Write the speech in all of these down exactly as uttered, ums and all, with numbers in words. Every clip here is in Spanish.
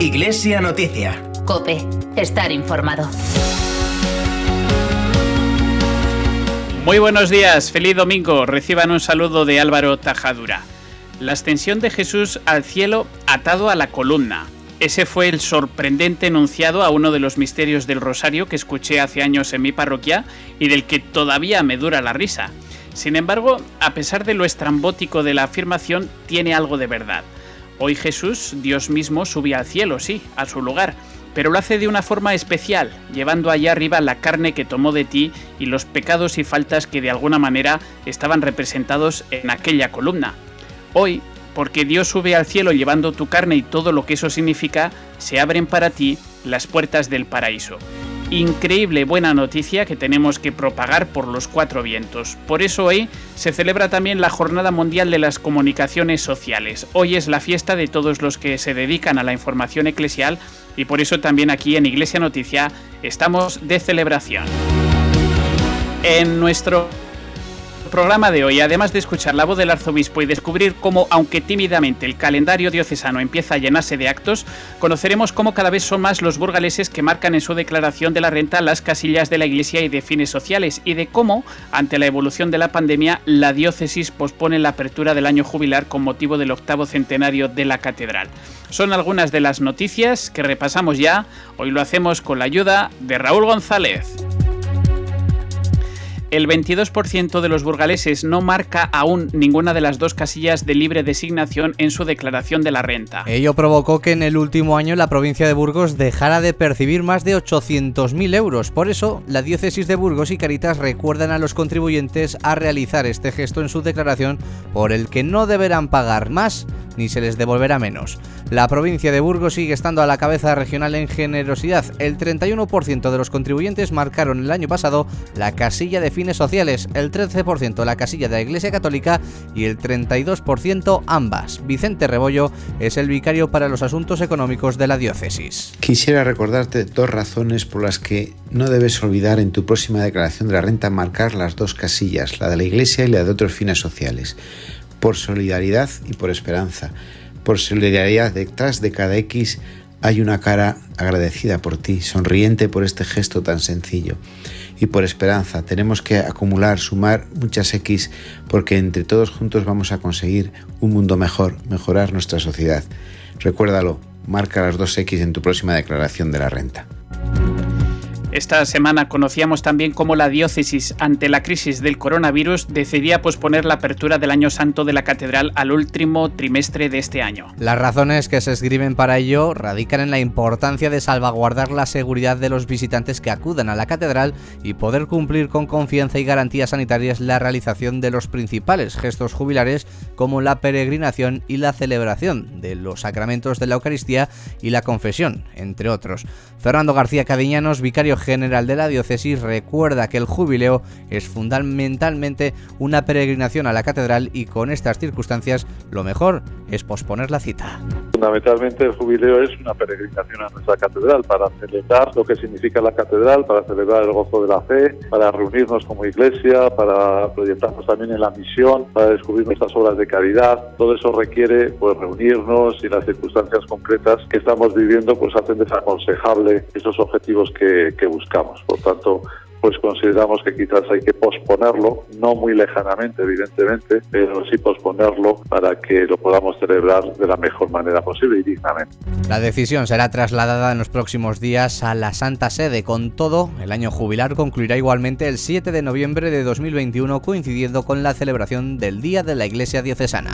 Iglesia Noticia. COPE. Estar informado. Muy buenos días, feliz domingo. Reciban un saludo de Álvaro Tajadura. La ascensión de Jesús al cielo atado a la columna. Ese fue el sorprendente enunciado a uno de los misterios del Rosario que escuché hace años en mi parroquia y del que todavía me dura la risa. Sin embargo, a pesar de lo estrambótico de la afirmación, tiene algo de verdad. Hoy Jesús, Dios mismo, sube al cielo, sí, a su lugar, pero lo hace de una forma especial, llevando allá arriba la carne que tomó de ti y los pecados y faltas que de alguna manera estaban representados en aquella columna. Hoy, porque Dios sube al cielo llevando tu carne y todo lo que eso significa, se abren para ti las puertas del paraíso. Increíble buena noticia que tenemos que propagar por los cuatro vientos. Por eso hoy se celebra también la Jornada Mundial de las Comunicaciones Sociales. Hoy es la fiesta de todos los que se dedican a la información eclesial y por eso también aquí en Iglesia Noticia estamos de celebración. En nuestro programa de hoy, además de escuchar la voz del arzobispo y descubrir cómo, aunque tímidamente, el calendario diocesano empieza a llenarse de actos, conoceremos cómo cada vez son más los burgaleses que marcan en su declaración de la renta las casillas de la Iglesia y de fines sociales, y de cómo, ante la evolución de la pandemia, la diócesis pospone la apertura del año jubilar con motivo del octavo centenario de la catedral. Son algunas de las noticias que repasamos ya. Hoy lo hacemos con la ayuda de Raúl González. El veintidós por ciento de los burgaleses no marca aún ninguna de las dos casillas de libre designación en su declaración de la renta. Ello provocó que en el último año la provincia de Burgos dejara de percibir más de ochocientos mil euros. Por eso, la diócesis de Burgos y Cáritas recuerdan a los contribuyentes a realizar este gesto en su declaración, por el que no deberán pagar más ni se les devolverá menos. La provincia de Burgos sigue estando a la cabeza regional en generosidad. El treinta y uno por ciento de los contribuyentes marcaron el año pasado la casilla de fines sociales, el trece por ciento la casilla de la Iglesia Católica y el treinta y dos por ciento ambas. Vicente Rebollo es el vicario para los asuntos económicos de la diócesis. Quisiera recordarte dos razones por las que no debes olvidar en tu próxima declaración de la renta marcar las dos casillas, la de la Iglesia y la de otros fines sociales. Por solidaridad y por esperanza. Por solidaridad, detrás de cada X hay una cara agradecida por ti, sonriente por este gesto tan sencillo. Y por esperanza, tenemos que acumular, sumar muchas X, porque entre todos juntos vamos a conseguir un mundo mejor, mejorar nuestra sociedad. Recuérdalo, marca las dos X en tu próxima declaración de la renta. Esta semana conocíamos también cómo la diócesis, ante la crisis del coronavirus, decidía posponer la apertura del Año Santo de la Catedral al último trimestre de este año. Las razones que se esgrimen para ello radican en la importancia de salvaguardar la seguridad de los visitantes que acudan a la catedral y poder cumplir con confianza y garantías sanitarias la realización de los principales gestos jubilares, como la peregrinación y la celebración de los sacramentos de la Eucaristía y la confesión, entre otros. Fernando García Cadiñanos, vicario general de la diócesis, recuerda que el jubileo es fundamentalmente una peregrinación a la catedral y con estas circunstancias lo mejor es posponer la cita. Fundamentalmente el jubileo es una peregrinación a nuestra catedral para celebrar lo que significa la catedral, para celebrar el gozo de la fe, para reunirnos como iglesia, para proyectarnos también en la misión, para descubrir nuestras obras de caridad. Todo eso requiere pues reunirnos y las circunstancias concretas que estamos viviendo pues hacen desaconsejable esos objetivos que, que buscamos. Por tanto, pues consideramos que quizás hay que posponerlo, no muy lejanamente evidentemente, pero sí posponerlo para que lo podamos celebrar de la mejor manera posible y dignamente. La decisión será trasladada en los próximos días a la Santa Sede. Con todo, el año jubilar concluirá igualmente el siete de noviembre de dos mil veintiuno, coincidiendo con la celebración del Día de la Iglesia Diocesana.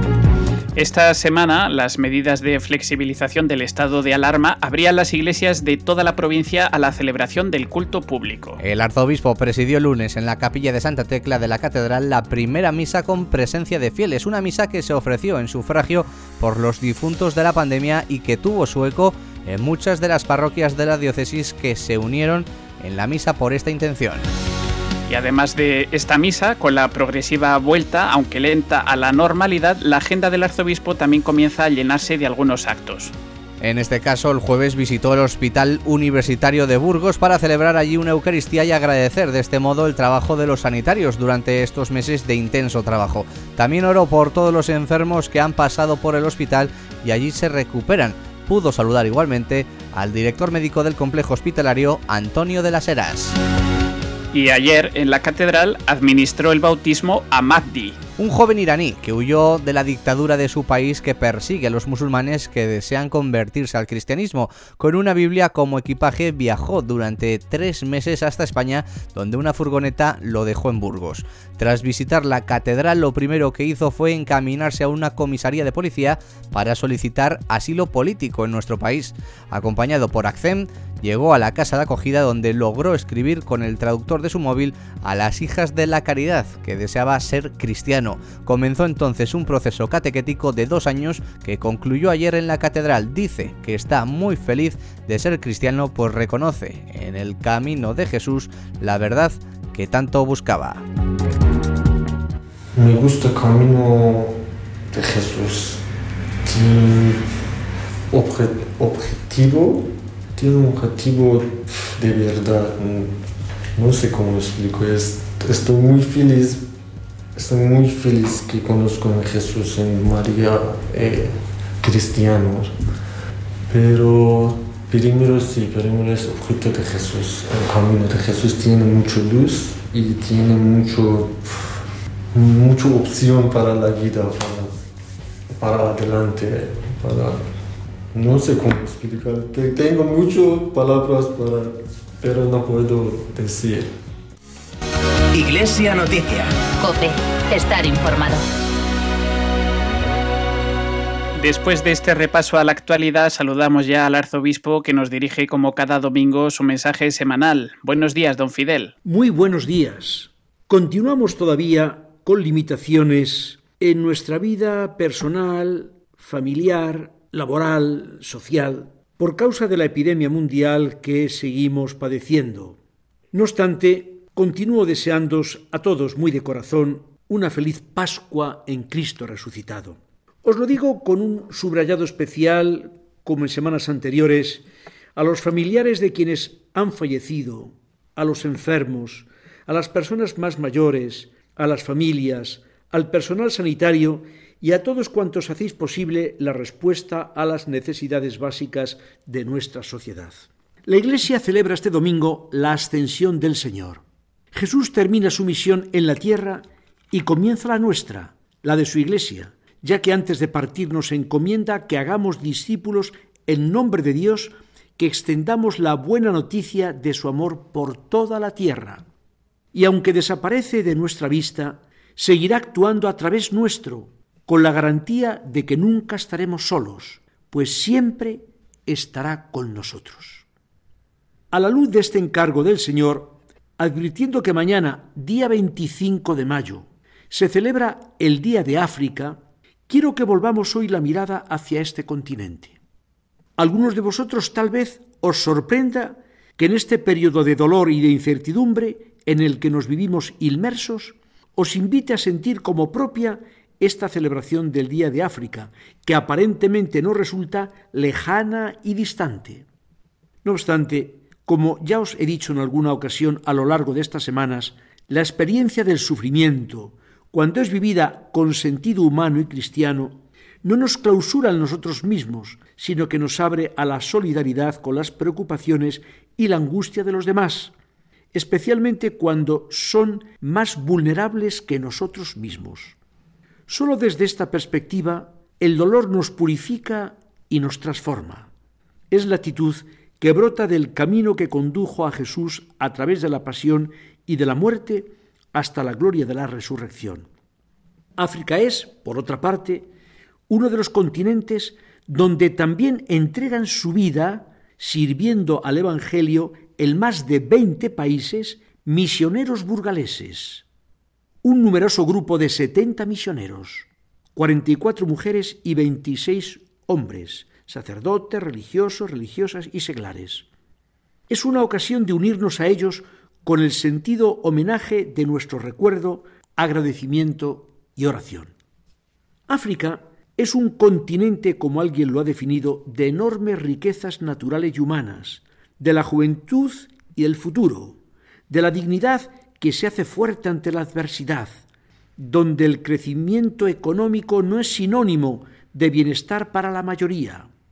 Esta semana, las medidas de flexibilización del estado de alarma abrían las iglesias de toda la provincia a la celebración del culto público. El arzobispo presidió el lunes en la capilla de Santa Tecla de la Catedral la primera misa con presencia de fieles, una misa que se ofreció en sufragio por los difuntos de la pandemia y que tuvo su eco en muchas de las parroquias de la diócesis que se unieron en la misa por esta intención. Y además de esta misa, con la progresiva vuelta, aunque lenta, a la normalidad, la agenda del arzobispo también comienza a llenarse de algunos actos. En este caso, el jueves visitó el Hospital Universitario de Burgos para celebrar allí una Eucaristía y agradecer de este modo el trabajo de los sanitarios durante estos meses de intenso trabajo. También oró por todos los enfermos que han pasado por el hospital y allí se recuperan. pudo saludar igualmente al director médico del complejo hospitalario, Antonio de las Heras. Y ayer en la catedral administró el bautismo a Mahdi, un joven iraní que huyó de la dictadura de su país que persigue a los musulmanes que desean convertirse al cristianismo. Con una Biblia como equipaje viajó durante tres meses hasta España, donde una furgoneta lo dejó en Burgos. Tras visitar la catedral, lo primero que hizo fue encaminarse a una comisaría de policía para solicitar asilo político en nuestro país. Acompañado por Accem, llegó a la casa de acogida donde logró escribir con el traductor de su móvil a las hijas de la caridad, que deseaba ser cristiano. Comenzó entonces un proceso catequético de dos años que concluyó ayer en la catedral. Dice que está muy feliz de ser cristiano, pues reconoce en el camino de Jesús la verdad que tanto buscaba. Me gusta el camino de Jesús. Tiene obje- objetivo, tiene un objetivo de verdad. No sé cómo explico. Es, estoy muy feliz, estoy muy feliz que conozco a Jesús en María, eh, cristianos. Pero primero sí, primero es objeto de Jesús. El camino de Jesús tiene mucha luz y tiene mucho, mucha opción para la vida, para, para adelante, para... No sé cómo explicar. Tengo muchas palabras, para, pero no puedo decir. Iglesia Noticia. COPE. Estar informado. Después de este repaso a la actualidad, saludamos ya al arzobispo que nos dirige como cada domingo su mensaje semanal. Buenos días, don Fidel. Muy buenos días. Continuamos todavía con limitaciones en nuestra vida personal, familiar, laboral, social, por causa de la epidemia mundial que seguimos padeciendo. No obstante, continúo deseándoos a todos muy de corazón una feliz Pascua en Cristo resucitado. Os lo digo con un subrayado especial, como en semanas anteriores, a los familiares de quienes han fallecido, a los enfermos, a las personas más mayores, a las familias, al personal sanitario y a todos cuantos hacéis posible la respuesta a las necesidades básicas de nuestra sociedad. La Iglesia celebra este domingo la Ascensión del Señor. Jesús termina su misión en la tierra y comienza la nuestra, la de su Iglesia, ya que antes de partir nos encomienda que hagamos discípulos en nombre de Dios, que extendamos la buena noticia de su amor por toda la tierra. Y aunque desaparece de nuestra vista, seguirá actuando a través nuestro, con la garantía de que nunca estaremos solos, pues siempre estará con nosotros. A la luz de este encargo del Señor, advirtiendo que mañana, día veinticinco de mayo, se celebra el Día de África, quiero que volvamos hoy la mirada hacia este continente. Algunos de vosotros tal vez os sorprenda que en este periodo de dolor y de incertidumbre en el que nos vivimos inmersos, os invite a sentir como propia esta celebración del Día de África, que aparentemente no resulta lejana y distante. No obstante, como ya os he dicho en alguna ocasión a lo largo de estas semanas, la experiencia del sufrimiento, cuando es vivida con sentido humano y cristiano, no nos clausura en nosotros mismos, sino que nos abre a la solidaridad con las preocupaciones y la angustia de los demás, especialmente cuando son más vulnerables que nosotros mismos. Solo desde esta perspectiva, el dolor nos purifica y nos transforma. Es la actitud que brota del camino que condujo a Jesús a través de la pasión y de la muerte hasta la gloria de la resurrección. África es, por otra parte, uno de los continentes donde también entregan su vida, sirviendo al Evangelio en más de veinte países, misioneros burgaleses. Un numeroso grupo de setenta misioneros, cuarenta y cuatro mujeres y veintiséis hombres, sacerdotes, religiosos, religiosas y seglares. Es una ocasión de unirnos a ellos con el sentido homenaje de nuestro recuerdo, agradecimiento y oración. África es un continente, como alguien lo ha definido, de enormes riquezas naturales y humanas, de la juventud y el futuro, de la dignidad que se hace fuerte ante la adversidad, donde el crecimiento económico no es sinónimo de bienestar para la mayoría.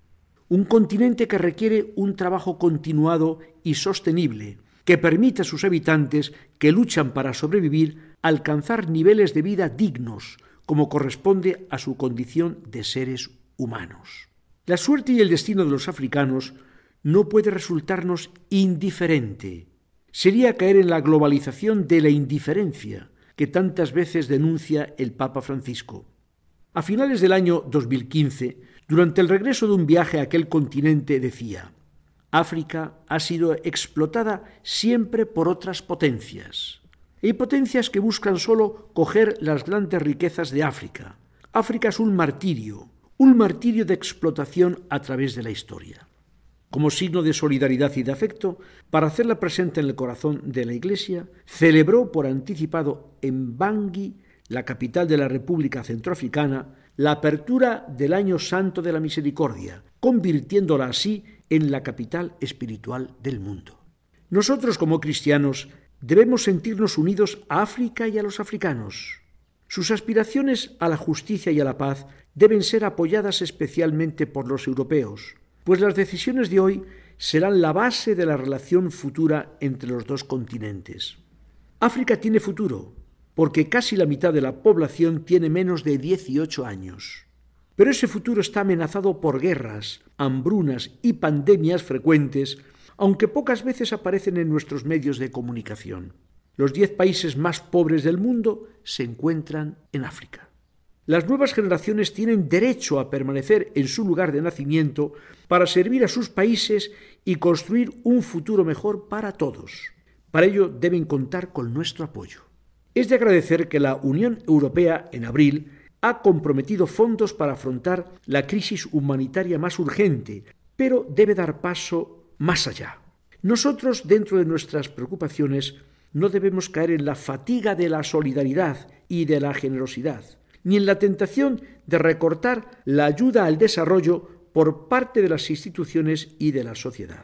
un continente que requiere un trabajo continuado y sostenible, que permite a sus habitantes que luchan para sobrevivir alcanzar niveles de vida dignos, como corresponde a su condición de seres humanos. La suerte y el destino de los africanos no puede resultarnos indiferente. Sería caer en la globalización de la indiferencia que tantas veces denuncia el Papa Francisco. A finales del año dos mil quince, durante el regreso de un viaje a aquel continente, decía: África ha sido explotada siempre por otras potencias. Hay potencias que buscan solo coger las grandes riquezas de África. África es un martirio, un martirio de explotación a través de la historia. Como signo de solidaridad y de afecto, para hacerla presente en el corazón de la Iglesia, celebró por anticipado en Bangui, la capital de la República Centroafricana, la apertura del Año Santo de la Misericordia, convirtiéndola así en la capital espiritual del mundo. Nosotros, como cristianos, debemos sentirnos unidos a África y a los africanos. Sus aspiraciones a la justicia y a la paz deben ser apoyadas especialmente por los europeos, pues las decisiones de hoy serán la base de la relación futura entre los dos continentes. África tiene futuro, porque casi la mitad de la población tiene menos de dieciocho años. Pero ese futuro está amenazado por guerras, hambrunas y pandemias frecuentes, aunque pocas veces aparecen en nuestros medios de comunicación. Los diez países más pobres del mundo se encuentran en África. Las nuevas generaciones tienen derecho a permanecer en su lugar de nacimiento para servir a sus países y construir un futuro mejor para todos. Para ello deben contar con nuestro apoyo. Es de agradecer que la Unión Europea, en abril, ha comprometido fondos para afrontar la crisis humanitaria más urgente, pero debe dar paso más allá. Nosotros, dentro de nuestras preocupaciones, no debemos caer en la fatiga de la solidaridad y de la generosidad, ni en la tentación de recortar la ayuda al desarrollo por parte de las instituciones y de la sociedad.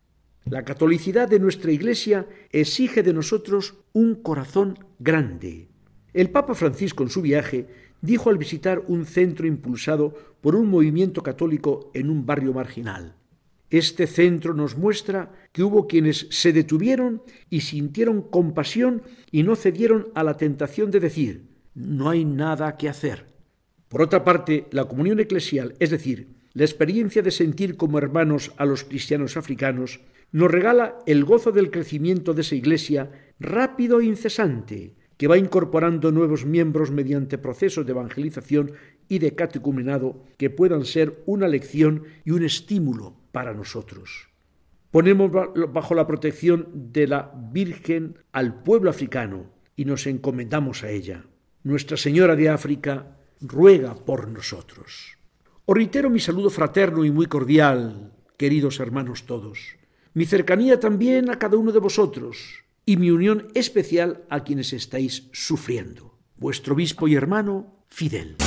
La catolicidad de nuestra Iglesia exige de nosotros un corazón grande. El Papa Francisco, en su viaje, dijo al visitar un centro impulsado por un movimiento católico en un barrio marginal: este centro nos muestra que hubo quienes se detuvieron y sintieron compasión y no cedieron a la tentación de decir: no hay nada que hacer. Por otra parte, la comunión eclesial, es decir, la experiencia de sentir como hermanos a los cristianos africanos, nos regala el gozo del crecimiento de esa Iglesia rápido e incesante, que va incorporando nuevos miembros mediante procesos de evangelización y de catecumenado que puedan ser una lección y un estímulo para nosotros. Ponemos bajo la protección de la Virgen al pueblo africano y nos encomendamos a ella. Nuestra Señora de África ruega por nosotros. Os reitero mi saludo fraterno y muy cordial, queridos hermanos todos. Mi cercanía también a cada uno de vosotros y mi unión especial a quienes estáis sufriendo. Vuestro obispo y hermano, Fidel.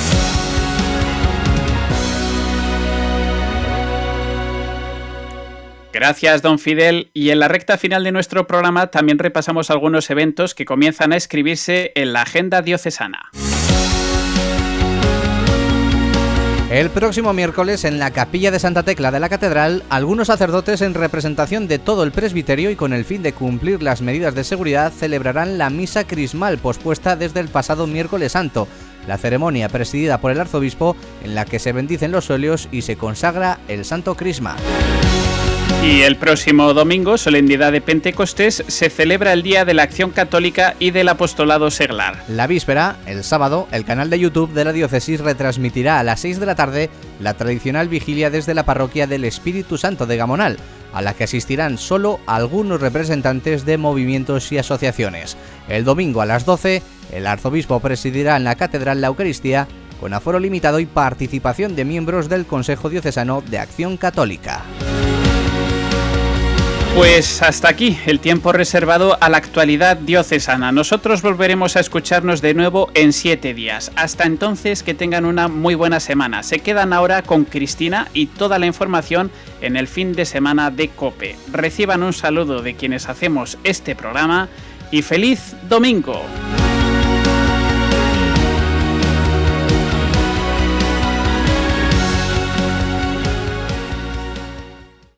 Gracias, don Fidel. Y en la recta final de nuestro programa también repasamos algunos eventos que comienzan a escribirse en la agenda diocesana. El próximo miércoles, en la capilla de Santa Tecla de la Catedral, algunos sacerdotes en representación de todo el presbiterio y con el fin de cumplir las medidas de seguridad celebrarán la misa crismal pospuesta desde el pasado miércoles santo. La ceremonia presidida por el arzobispo, en la que se bendicen los óleos y se consagra el santo crisma. Y el próximo domingo, solemnidad de Pentecostés, se celebra el Día de la Acción Católica y del Apostolado Seglar. La víspera, el sábado, el canal de YouTube de la diócesis retransmitirá a las seis de la tarde la tradicional vigilia desde la parroquia del Espíritu Santo de Gamonal, a la que asistirán solo algunos representantes de movimientos y asociaciones. El domingo a las doce, el arzobispo presidirá en la catedral la Eucaristía, con aforo limitado y participación de miembros del Consejo Diocesano de Acción Católica. Pues hasta aquí el tiempo reservado a la actualidad diocesana. Nosotros volveremos a escucharnos de nuevo en siete días. Hasta entonces, que tengan una muy buena semana. Se quedan ahora con Cristina y toda la información en el fin de semana de COPE. Reciban un saludo de quienes hacemos este programa y ¡feliz domingo!